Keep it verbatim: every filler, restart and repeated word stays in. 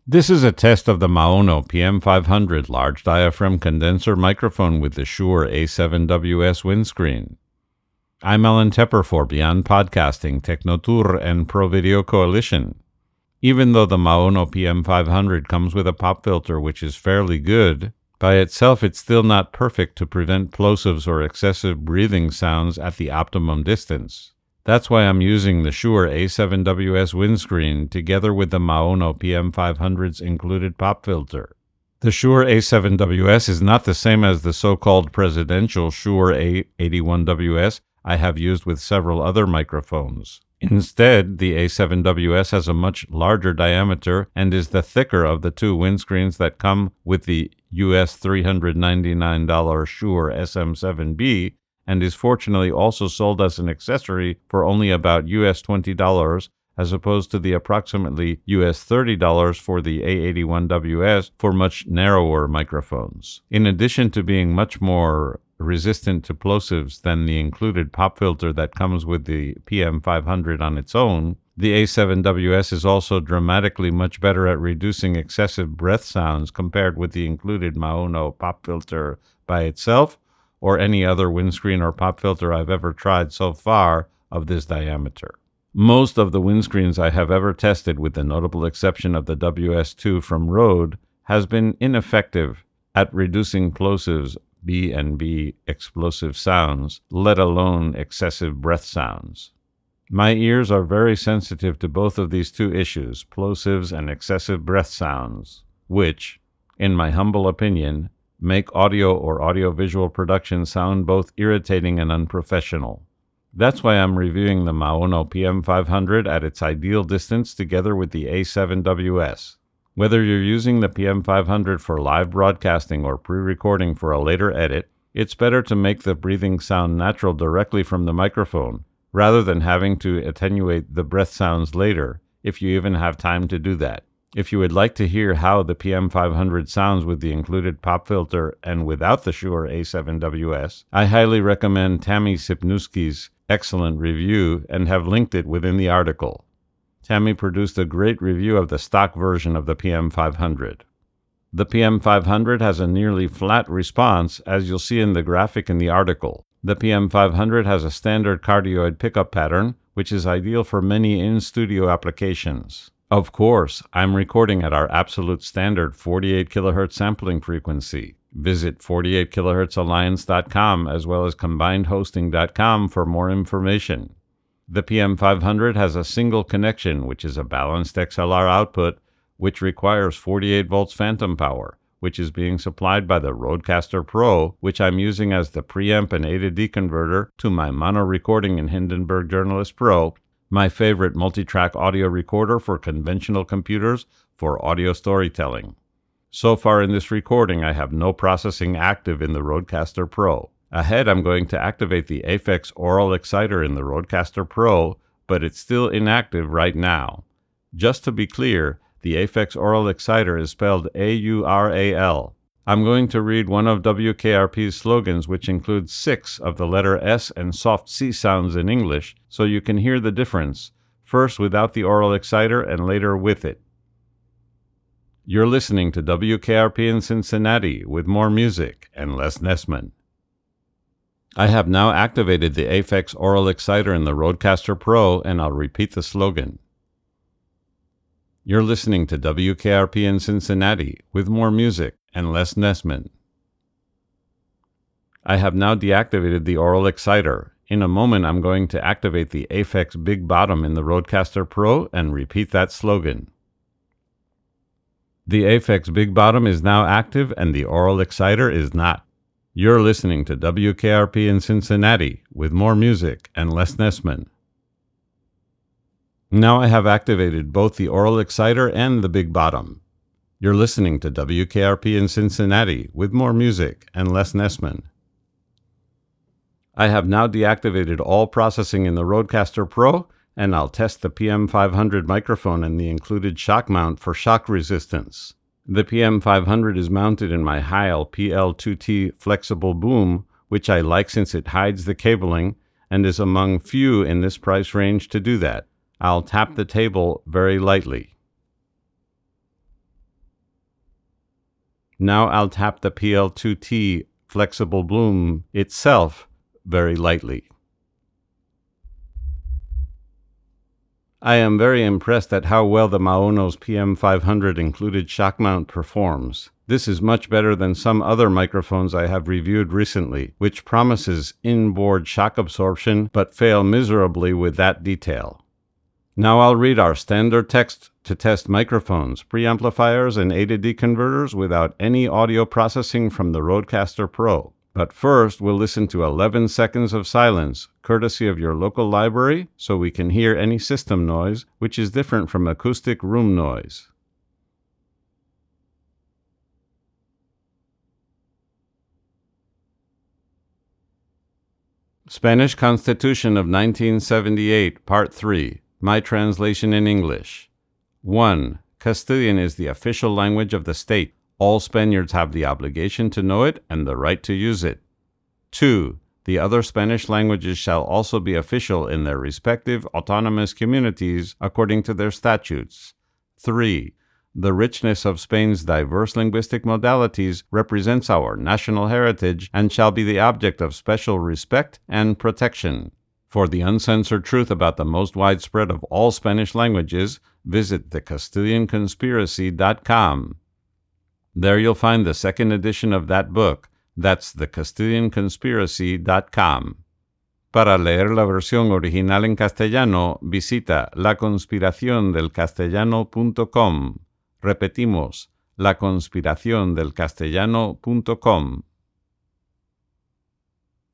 This is a test of the Maono P M five hundred large diaphragm condenser microphone with the Shure A seven W S windscreen. I'm Alan Tepper for Beyond Podcasting, Technotour, and Pro Video Coalition. Even though the Maono P M five hundred comes with a pop filter which is fairly good, by itself it's still not perfect to prevent plosives or excessive breathing sounds at the optimum distance. That's why I'm using the Shure A seven W S windscreen together with the Maono P M five hundred's included pop filter. The Shure A seven W S is not the same as the so-called presidential Shure A eighty-one W S I have used with several other microphones. Instead, the A seven W S has a much larger diameter and is the thicker of the two windscreens that come with the U S three hundred ninety-nine dollars Shure S M seven B, and is fortunately also sold as an accessory for only about U S twenty dollars, as opposed to the approximately U S thirty dollars for the A eighty-one W S for much narrower microphones. In addition to being much more resistant to plosives than the included pop filter that comes with the P M five hundred on its own, the A seven W S is also dramatically much better at reducing excessive breath sounds compared with the included Maono pop filter by itself, or any other windscreen or pop filter I've ever tried so far of this diameter. Most of the windscreens I have ever tested, with the notable exception of the W S two from Rode, has been ineffective at reducing plosives, B and B explosive sounds, let alone excessive breath sounds. My ears are very sensitive to both of these two issues, plosives and excessive breath sounds, which, in my humble opinion, make audio or audiovisual production sound both irritating and unprofessional. That's why I'm reviewing the Maono P M five hundred at its ideal distance together with the A seven W S. Whether you're using the P M five hundred for live broadcasting or pre-recording for a later edit, it's better to make the breathing sound natural directly from the microphone, rather than having to attenuate the breath sounds later, if you even have time to do that. If you would like to hear how the P M five hundred sounds with the included pop filter and without the Shure A seven W S, I highly recommend Tammy Sipnewski's excellent review and have linked it within the article. Tammy produced a great review of the stock version of the P M five hundred. The P M five hundred has a nearly flat response, as you'll see in the graphic in the article. The P M five hundred has a standard cardioid pickup pattern, which is ideal for many in-studio applications. Of course, I'm recording at our absolute standard forty-eight kilohertz sampling frequency. Visit forty-eight kilohertz alliance dot com as well as combined hosting dot com for more information. The P M five hundred has a single connection, which is a balanced X L R output, which requires forty-eight volts phantom power, which is being supplied by the Rodecaster Pro, which I'm using as the preamp and A to D converter to my mono recording in Hindenburg Journalist Pro, my favorite multi-track audio recorder for conventional computers for audio storytelling. So far in this recording, I have no processing active in the Rodecaster Pro. Ahead, I'm going to activate the Aphex Aural Exciter in the Rodecaster Pro, but it's still inactive right now. Just to be clear, the Aphex Aural Exciter is spelled A U R A L. I'm going to read one of W K R P's slogans, which includes six of the letter S and soft C sounds in English, so you can hear the difference, first without the Aural Exciter and later with it. You're listening to W K R P in Cincinnati with more music and less Nessman. I have now activated the Aphex Aural Exciter in the Rodecaster Pro, and I'll repeat the slogan. You're listening to W K R P in Cincinnati with more music and less Nessman. I have now deactivated the Aural Exciter. In a moment, I'm going to activate the Aphex Big Bottom in the Rodecaster Pro and repeat that slogan. The Aphex Big Bottom is now active and the Aural Exciter is not. You're listening to W K R P in Cincinnati with more music and less Nessman. Now I have activated both the Aural Exciter and the Big Bottom. You're listening to W K R P in Cincinnati with more music and less Nessman. I have now deactivated all processing in the Rodecaster Pro, and I'll test the P M five hundred microphone and the included shock mount for shock resistance. The P M five hundred is mounted in my Heil P L two T flexible boom, which I like since it hides the cabling and is among few in this price range to do that. I'll tap the table very lightly. Now I'll tap the P L two T flexible bloom itself very lightly. I am very impressed at how well the Maono's P M five hundred included shock mount performs. This is much better than some other microphones I have reviewed recently, which promises inboard shock absorption but fail miserably with that detail. Now I'll read our standard text to test microphones, preamplifiers, and A to D converters without any audio processing from the Rodecaster Pro. But first, we'll listen to eleven seconds of silence, courtesy of your local library, so we can hear any system noise, which is different from acoustic room noise. Spanish Constitution of nineteen seventy-eight, Part three. My translation in English. one. Castilian is the official language of the state. All Spaniards have the obligation to know it and the right to use it. two. The other Spanish languages shall also be official in their respective autonomous communities according to their statutes. three. The richness of Spain's diverse linguistic modalities represents our national heritage and shall be the object of special respect and protection. For the uncensored truth about the most widespread of all Spanish languages, visit the Castilian Conspiracy dot com. There you'll find the second edition of that book. That's the Castilian Conspiracy dot com. Para leer la versión original en castellano, visita la conspiración del castellano punto com. Repetimos, la conspiración del castellano punto com.